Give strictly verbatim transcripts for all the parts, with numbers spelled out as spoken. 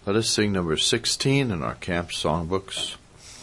Let us sing number sixteen in our camp songbooks.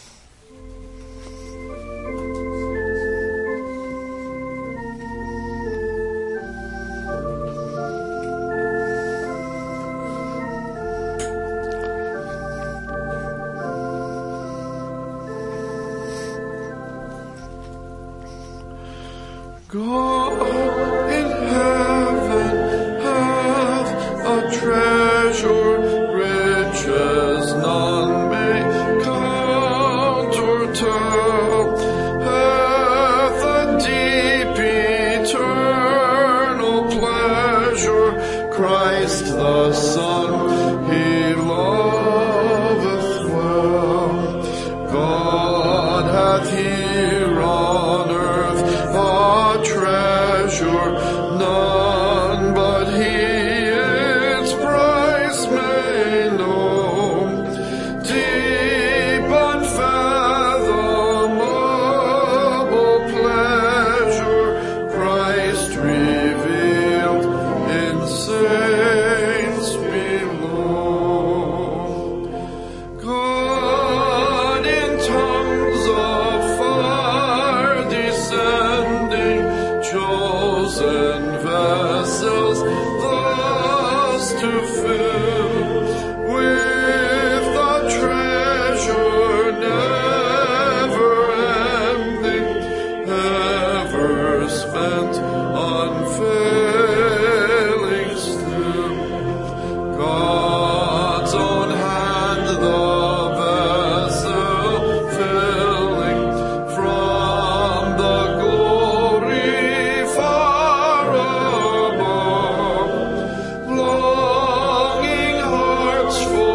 God in heaven hath a treasure, riches none may count or tell, hath a deep eternal pleasure, Christ the Son he loveth well. God hath here on earth a treasure, none but he its price may know. Deep unfathomable pleasure, Christ revealed in saints below. God in tongues of fire descending, chosen vessels thus to fill with the treasure never ending, ever spent, unfailing still. God's own hand the vessel filling, from the glory far above. Longing hearts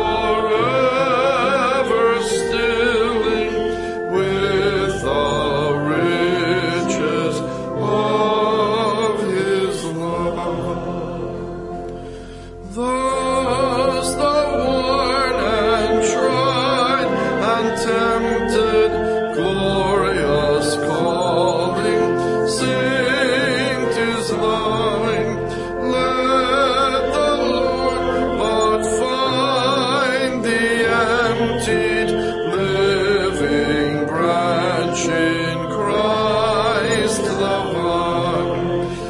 forever stilling with the riches of his love. Thus the worn and tried and tempted, glorious calling, sing 'tis thine. Let the Lord but find the emptied, living branch in Christ the vine.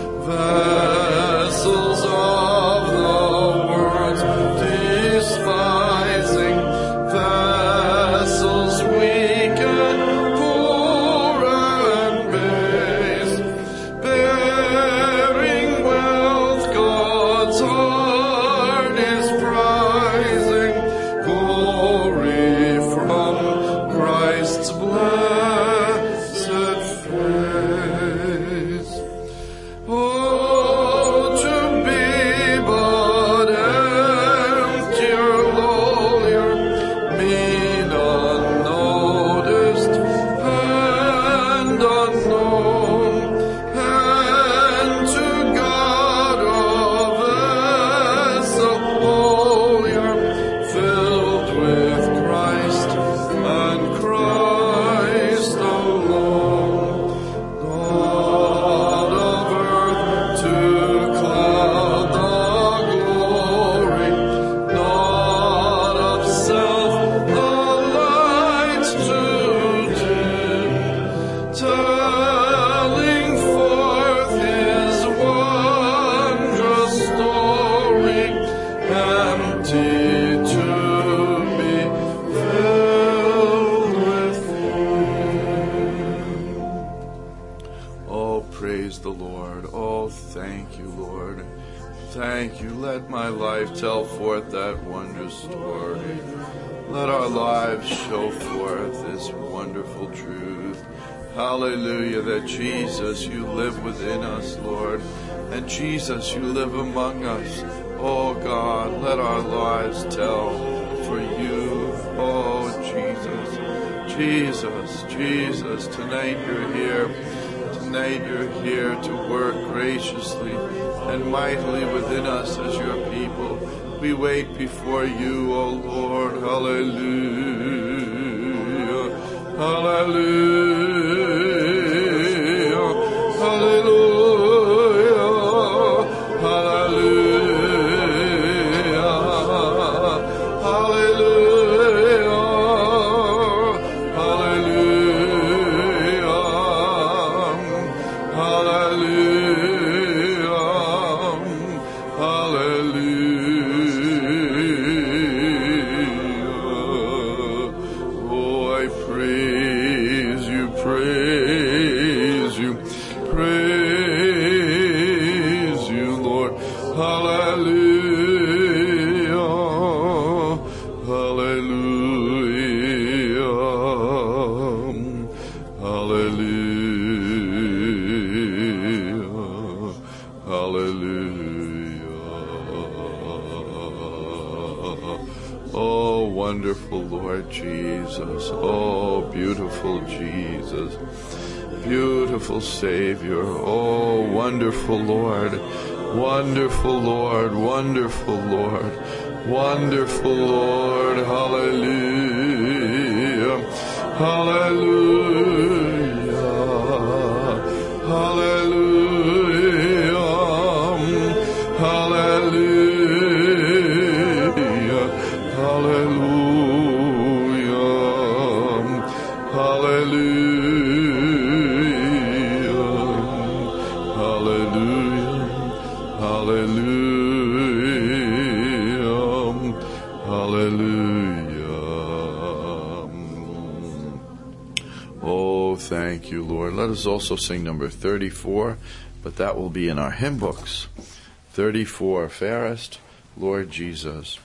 Vessels of the world despising, vessels weak and poor and base, bearing wealth God's heart is prizing, glory from Christ's blessed face. Oh, to be but emptier, lowlier, mean, unnoticed, and unknown, and to God a vessel holier, filled with Christ and Christ alone. God of earth to cloud the glory, not of self the light to dim, telling forth his wondrous story, empty to be filled with him. Oh, praise the Lord. Oh, thank you, Lord. Thank you. Let my life tell forth that wondrous story. Let our lives show forth this wonderful truth. Hallelujah, that Jesus, you live within us, Lord. And Jesus, you live among us. Oh, God, let our lives tell for you. Oh, Jesus. Jesus, Jesus, tonight you're here. Tonight you're here to work graciously and mightily within us as your people. We wait before you, O Lord. Hallelujah. Hallelujah. Hallelujah. Hallelujah. Oh, wonderful Lord Jesus. Oh, beautiful Jesus. Beautiful Savior. Oh, wonderful Lord. Wonderful Lord. Wonderful Lord. Wonderful Lord. Hallelujah. Hallelujah. Hallelujah. Hallelujah. Hallelujah. Hallelujah. Hallelujah. Hallelujah. Hallelujah. Oh, thank you, Lord. Let us also sing number thirty-four, but that will be in our hymn books. thirty-four, Fairest Lord Jesus.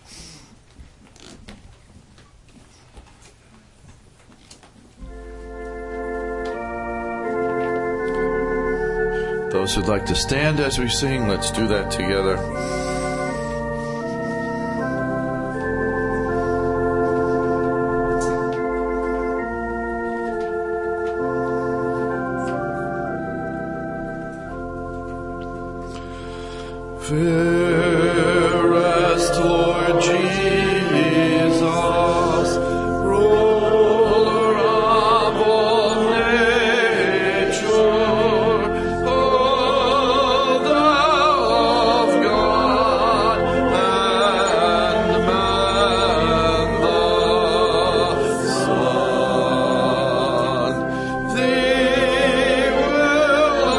Those who'd like to stand as we sing, let's do that together. Fairest Lord Jesus, ruler of all nature, O thou of God and man the Son, thee will I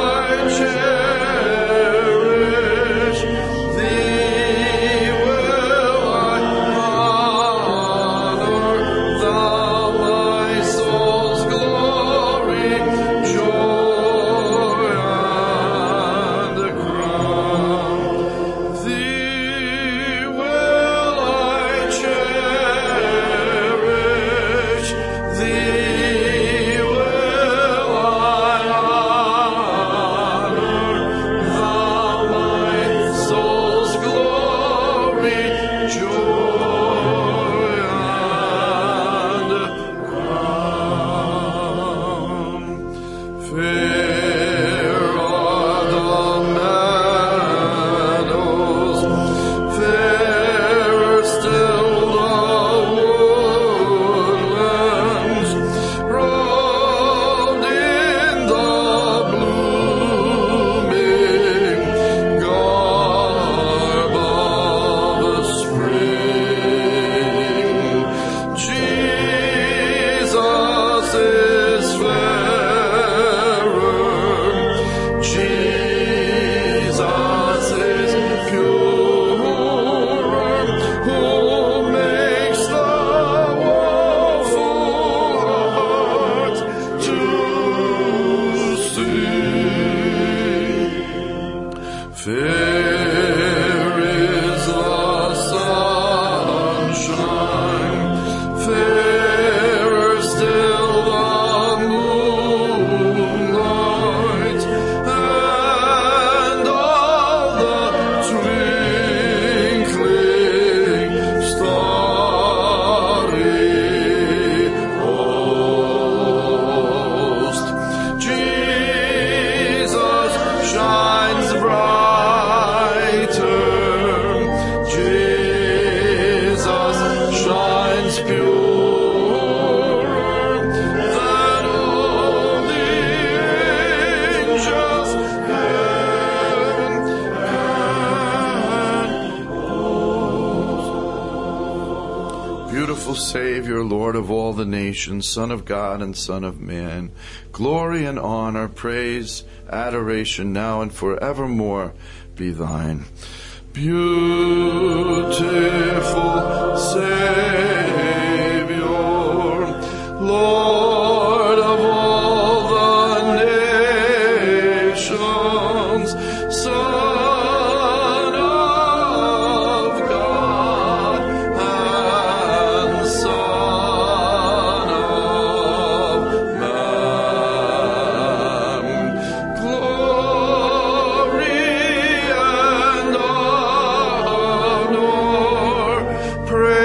cherish. Thee will I honor, thou my soul's glory, joy and crown. Thee will I cherish, thee will I honor, thou my soul's glory, joy and crown. Fair are the meadows, fairer still the woodlands, robed in the blooming garb of spring. Jesus is fairer, Jesus is purer, who makes the woeful heart to sing. Fair is the sunshine, fairer still the moonlight, and all the twinkling starry host. Jesus shines brighter, Jesus shines purer than all the angels heaven can boast. Beautiful Savior, Lord of all the nations, Son of God and Son of man, glory and honor, praise, adoration, now and forevermore be thine. Beautiful Savior, Lord of all the nations, Son of God and Son of man, glory and honor, praise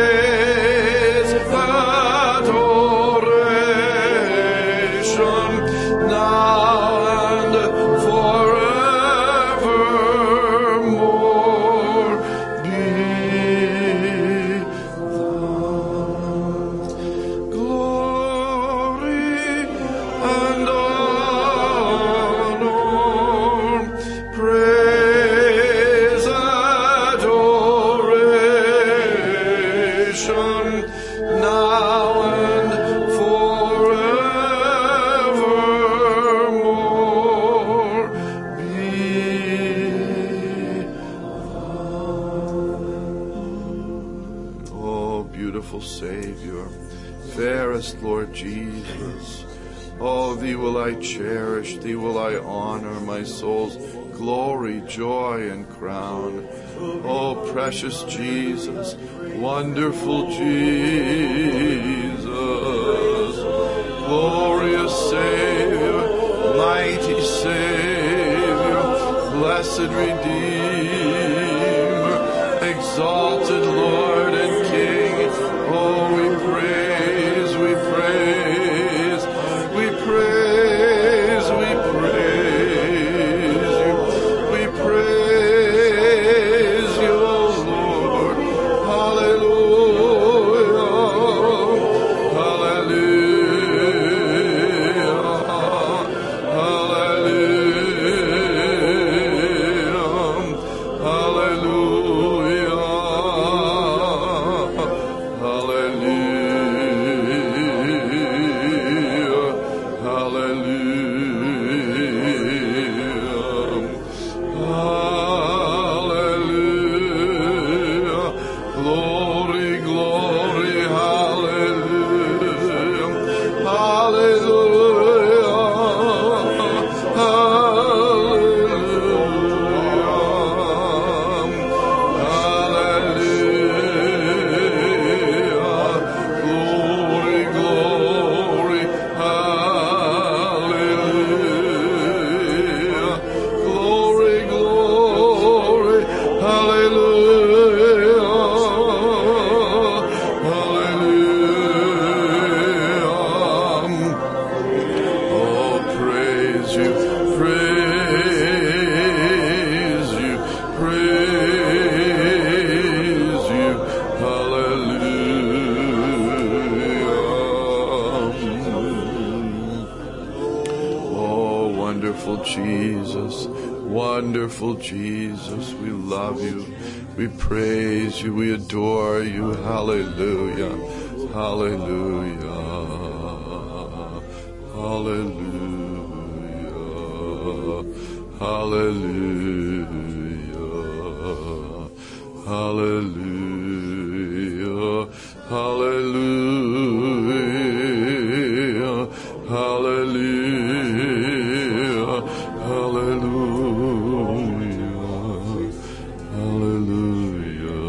salvation, now and forevermore. Be Oh, beautiful Savior, fairest Lord Jesus, oh, thee will I cherish, thee will I honor, my soul's glory, joy, and crown. Oh, precious Jesus, wonderful Jesus, glorious Savior, mighty Savior, blessed Redeemer, exalted Lord and King. Oh, we praise, we praise, we praise, we praise you, we praise you, O Lord. Hallelujah, hallelujah, hallelujah, hallelujah. Jesus, wonderful Jesus, we love you, we praise you, we adore you, hallelujah, hallelujah, hallelujah, hallelujah, hallelujah, hallelujah, hallelujah, hallelujah, hallelujah,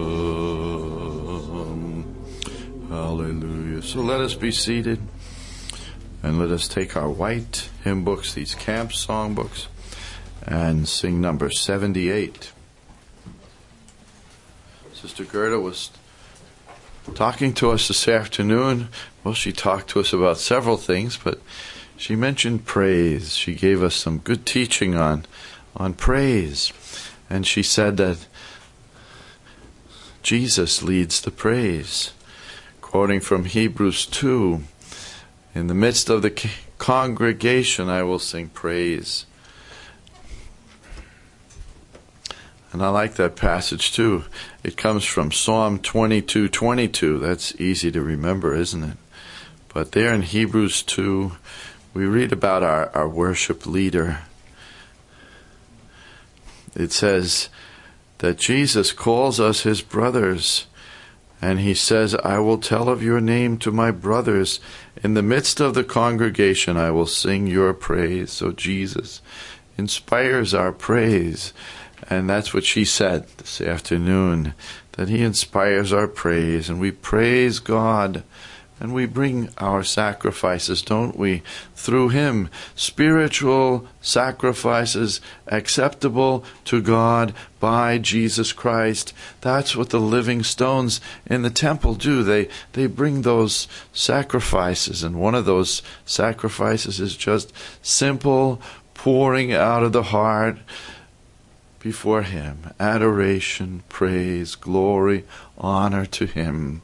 hallelujah. So let us be seated and let us take our white hymn books, these camp song books, and sing number seventy-eight. Sister Gerda was talking to us this afternoon. Well, she talked to us about several things, but she mentioned praise. She gave us some good teaching on, on praise. And she said that Jesus leads the praise. Quoting from Hebrews two, in the midst of the congregation I will sing praise. And I like that passage too. It comes from Psalm twenty-two twenty-two. That's easy to remember, isn't it? But there in Hebrews two, we read about our, our worship leader. It says that Jesus calls us his brothers, and he says, I will tell of your name to my brothers. In the midst of the congregation I will sing your praise. So Jesus inspires our praise. And that's what she said this afternoon, that he inspires our praise, and we praise God, and we bring our sacrifices, don't we, through him, spiritual sacrifices acceptable to God by Jesus Christ. That's what the living stones in the temple do. They they bring those sacrifices, and one of those sacrifices is just simple pouring out of the heart before him, adoration, praise, glory, honor to him.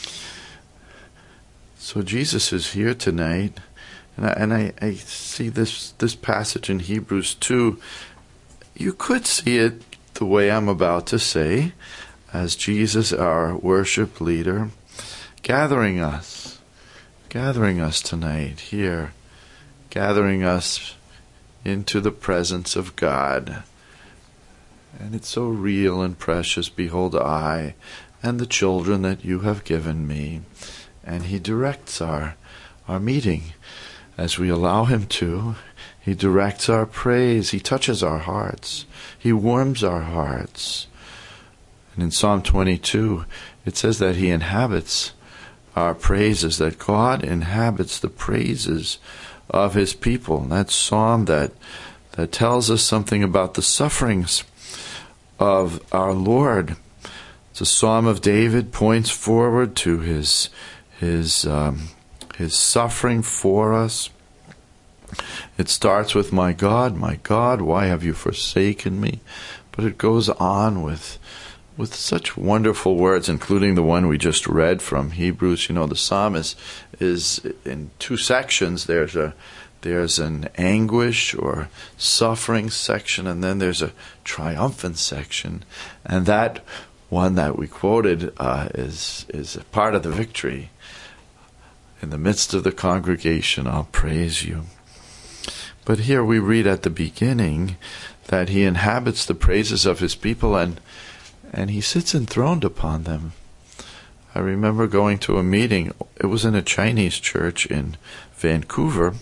So Jesus is here tonight, and I, and I, I see this, this passage in Hebrews two. You could see it the way I'm about to say, as Jesus, our worship leader. gathering us, gathering us tonight here, gathering us into the presence of God. And it's so real and precious. Behold, I and the children that you have given me. And he directs our, our meeting as we allow him to. He directs our praise. He touches our hearts. He warms our hearts. And in Psalm twenty-two, it says that he inhabits our praises, that God inhabits the praises of his people. That psalm that, that tells us something about the sufferings of our Lord. It's a psalm of David, points forward to his his um, his suffering for us. It starts with, my God, my God, why have you forsaken me? But it goes on with with such wonderful words, including the one we just read from Hebrews. You know, the psalm is, is in two sections. There's a there's an anguish or suffering section, and then there's a triumphant section. And that one that we quoted uh, is is a part of the victory. In the midst of the congregation, I'll praise you. But here we read at the beginning that he inhabits the praises of his people, and and he sits enthroned upon them. I remember going to a meeting. It was in a Chinese church in Vancouver.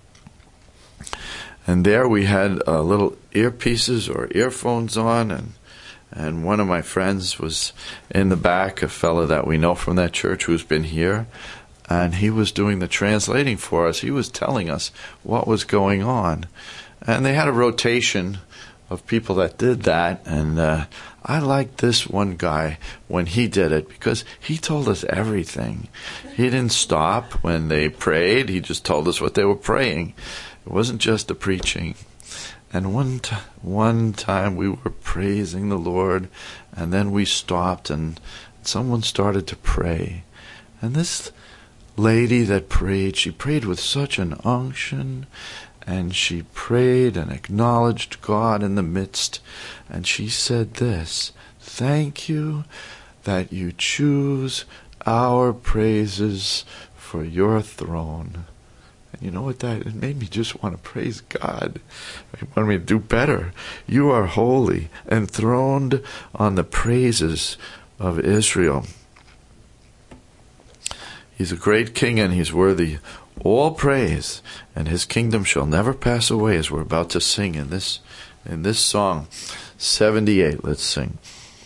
And there we had uh, little earpieces or earphones on, and and one of my friends was in the back, a fellow that we know from that church who's been here, and he was doing the translating for us. He was telling us what was going on. And they had a rotation of people that did that, and uh, I liked this one guy when he did it because he told us everything. He didn't stop when they prayed. He just told us what they were praying. It wasn't just the preaching. And one t- one time we were praising the Lord, and then we stopped, and someone started to pray. And this lady that prayed, she prayed with such an unction, and she prayed and acknowledged God in the midst. And she said this, "Thank you that you choose our praises for your throne." And you know what that, it made me just want to praise God. It wanted me to do better. You are holy, enthroned on the praises of Israel. He's a great king, and he's worthy all praise, and his kingdom shall never pass away, as we're about to sing in this in this song seventy-eight. Let's sing.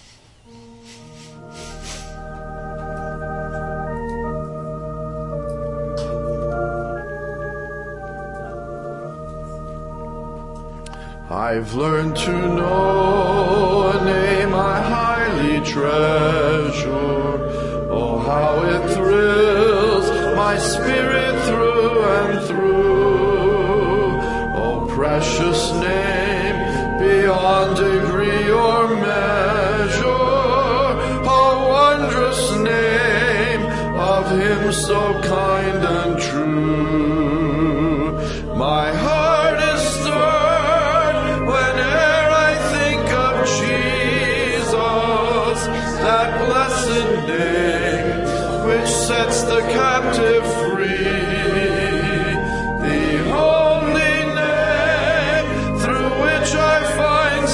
I've learned to know a name I highly treasure. Oh, how it thrills my spirit through and through. Oh, precious name beyond degree or measure. Oh, wondrous name of him so kind and true. My heart is stirred whene'er I think of Jesus, that blessed name which sets the captive free, the only name through which I find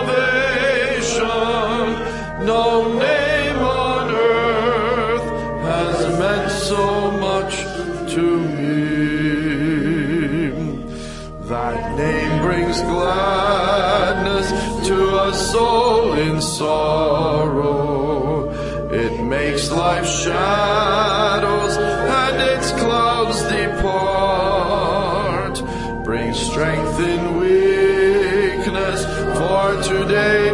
salvation. No name on earth has meant so much to me. That name brings gladness to a soul in sorrow. It makes life's shadows and its clouds depart, brings strength in weakness for today,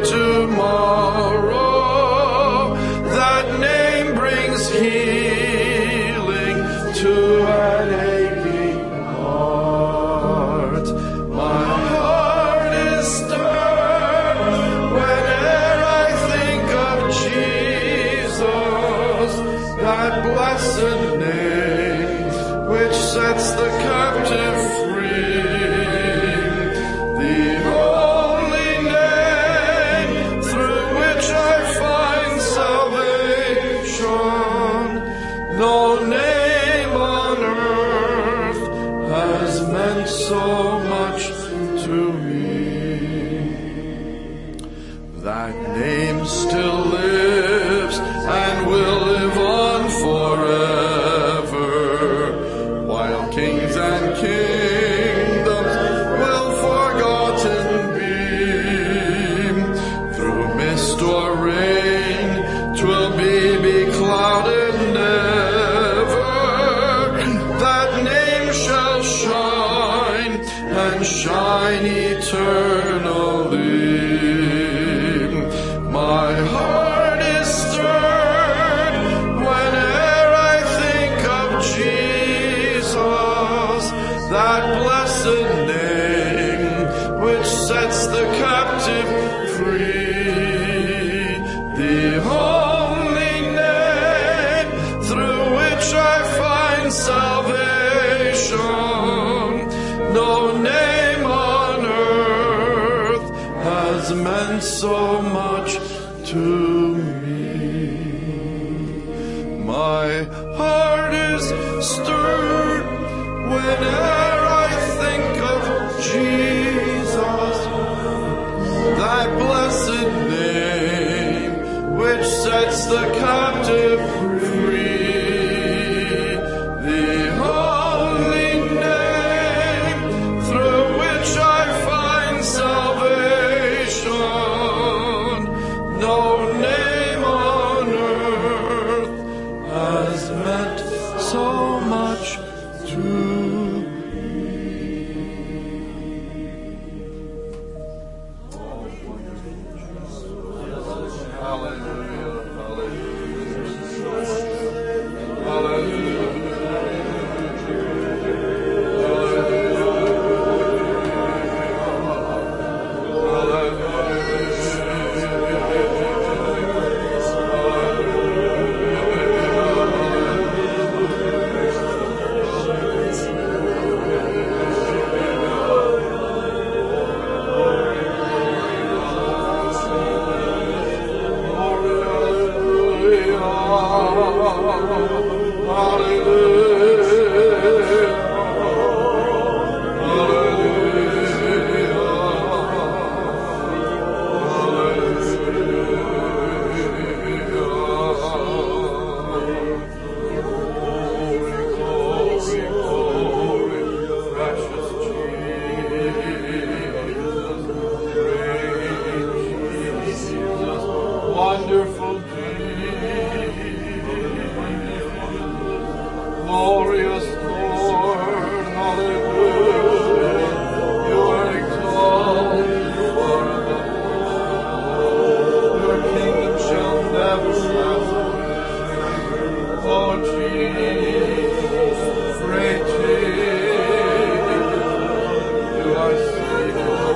tomorrow. That name brings healing to an aching heart. My heart is stirred whene'er I think of Jesus, that blessed name which sets the captive free, the only name through which I find salvation. No and shine eternally. My heart is stirred whene'er I think of Jesus, that blessed name which sets the captive free, the only name through which I find salvation. No name on earth has meant so much to me. My heart is stirred whene'er I think of Jesus, that blessed name which sets the captive free, the only name through which I find salvation. No name on earth has meant so much to me. Hallelujah, hallelujah, hallelujah. Wonderful glorious Lord, hallelujah, you are exalted forever. Your kingdom shall never pass away. Oh Jesus, great Jesus, you are seated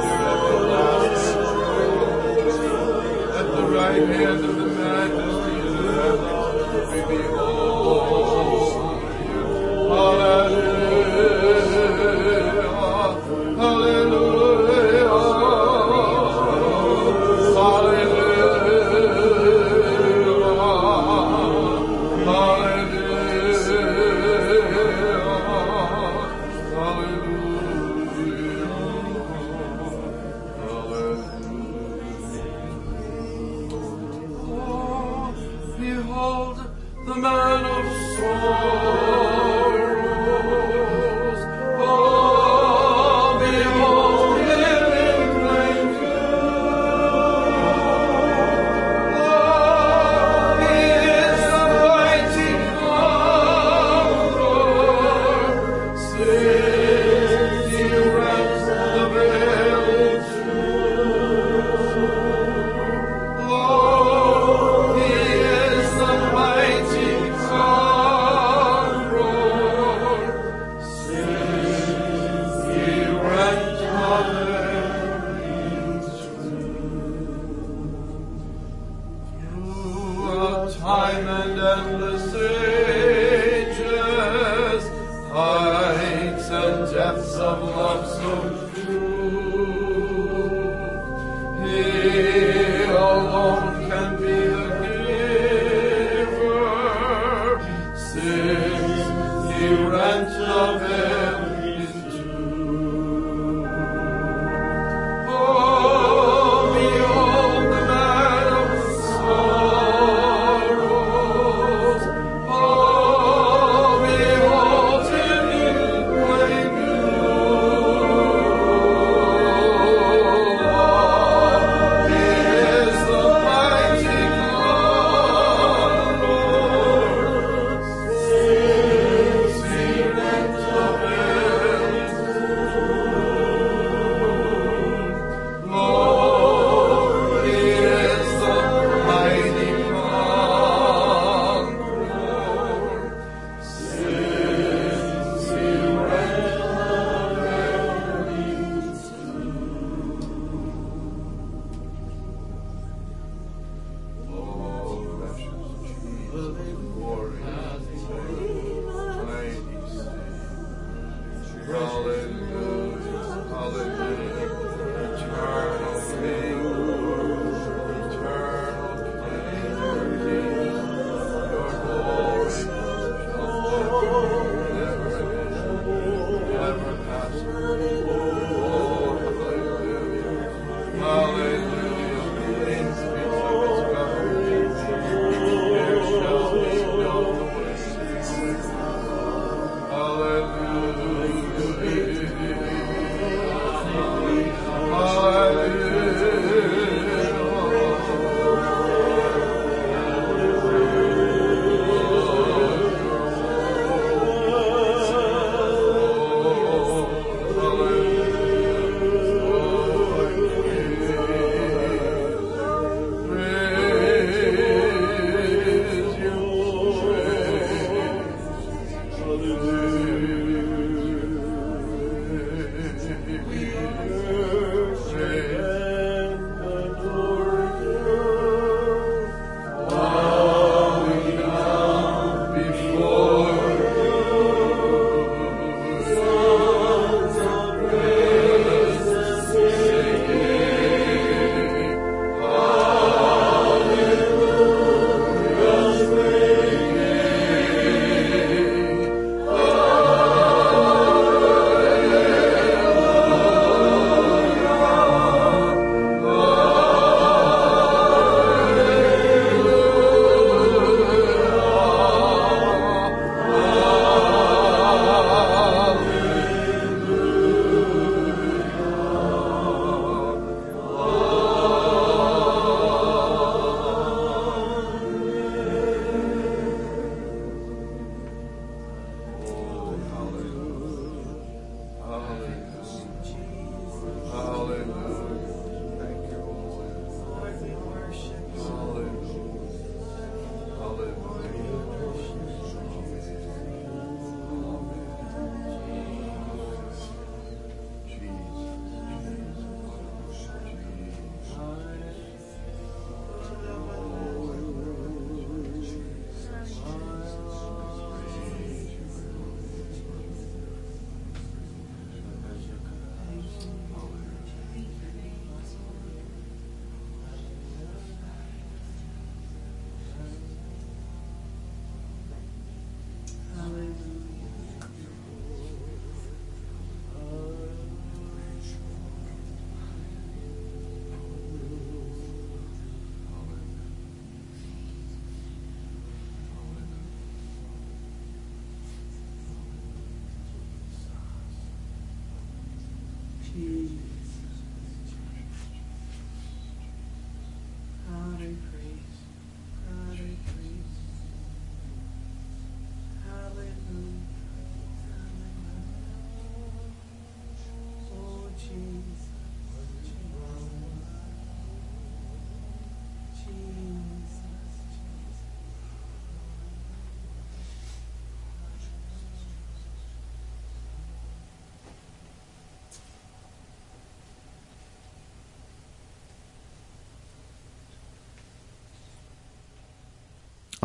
at the right hand of the majesty of the heavens. We behold you. Hallelujah. Hallelujah. Hallelujah. Hallelujah. Behold the man of sorrows. Oh, behold him in plain view. Oh, he is the mighty conqueror. Since he rent the veil in two. Lord, he is the mighty conqueror. Since he rent the veil in two. Throughout time and endless ages, heights and depths of love so true, he alone can be the giver, since he rent the veil in two. Oh, behold the man of sorrows. Oh, behold him in plain view. He is the mighty conqueror. Since he rent the veil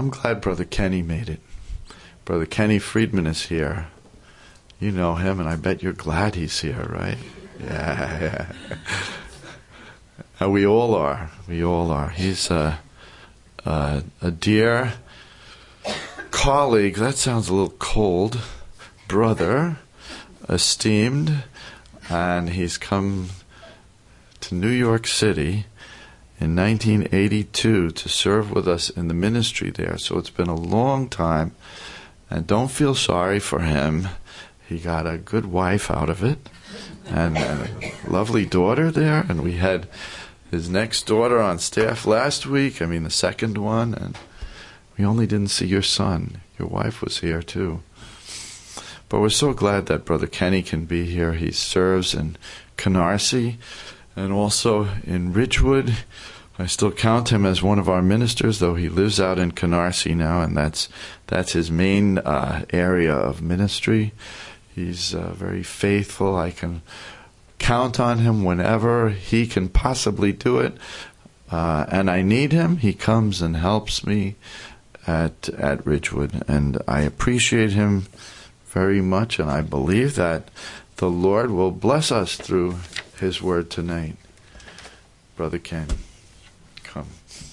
I'm glad Brother Kenny made it. Brother Kenny Friedman is here. You know him, and I bet you're glad he's here, right? Yeah, yeah. And we all are. We all are. He's a, a, a dear colleague. That sounds a little cold. Brother, esteemed, and he's come to New York City in nineteen eighty-two to serve with us in the ministry there. So it's been a long time, and don't feel sorry for him. He got a good wife out of it, and a lovely daughter there, and we had his next daughter on staff last week, I mean the second one, and we only didn't see your son. Your wife was here too. But we're so glad that Brother Kenny can be here. He serves in Canarsie and also in Ridgewood. I still count him as one of our ministers, though he lives out in Canarsie now, and that's that's his main uh, area of ministry. He's uh, very faithful. I can count on him whenever he can possibly do it, uh, and I need him. He comes and helps me at at Ridgewood, and I appreciate him very much, and I believe that the Lord will bless us through his word tonight. Brother Ken, come.